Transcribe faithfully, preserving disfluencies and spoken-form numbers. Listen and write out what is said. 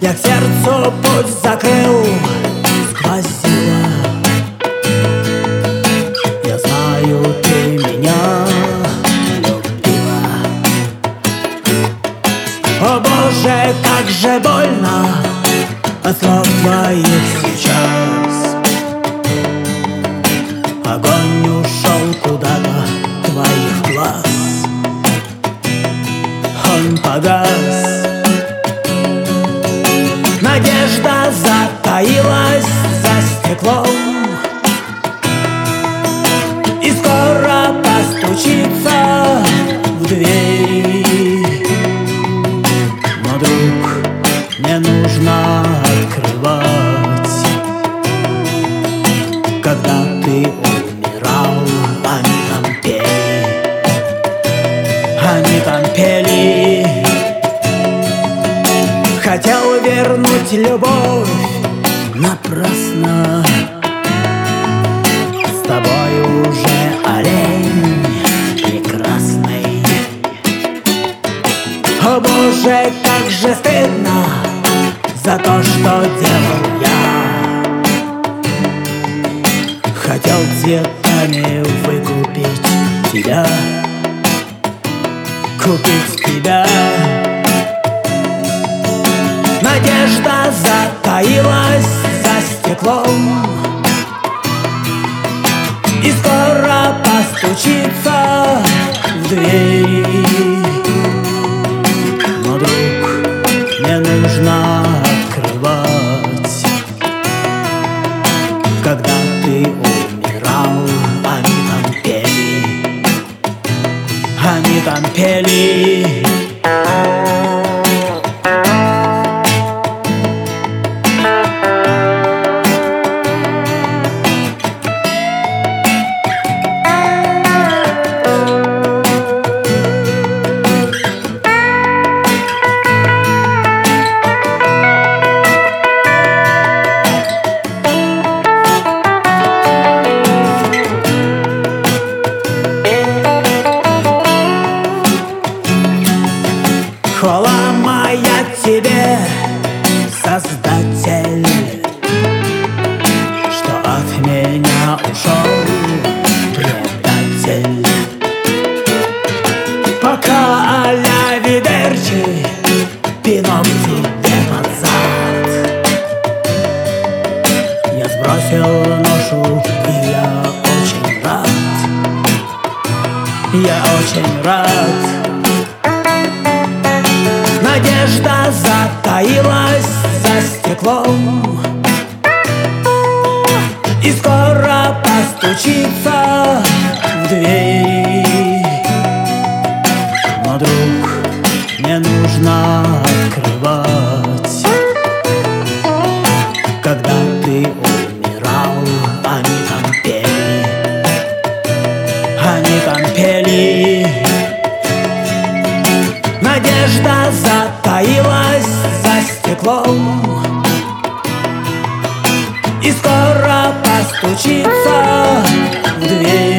Я к сердцу путь закрыл, сквозила. Я знаю, ты меня любила. О Боже, как же больно от слов твоих сейчас. Огонь ушел куда-то твоих глаз. Он погас. Надежда затаилась за стеклом, и скоро постучится в двери. Но, друг, не нужно открывать. Когда ты умирал, они там пели, они там пели. Хотел вернуть любовь напрасно. С тобой уже олень прекрасный. О Боже, как же стыдно за то, что делал я. Хотел цветами выкупить тебя, купить тебя. Надежда затаилась за стеклом, и скоро постучится в двери. Но, друг, не нужно открывать. Когда ты умирал, они там пели, они там пели. Хвала моя тебе, Создатель, что от меня ушел предатель. Пока а-ля Видерчи пинок тебе под зад. Я сбросил ношу, и я очень рад. Я очень рад. Надежда затаилась за стеклом, и скоро постучится в двери. Но, друг, не нужно открывать. Когда ты умирал, они там пели, они там пели. Надежда затаилась за стеклом, и скоро постучится в дверь.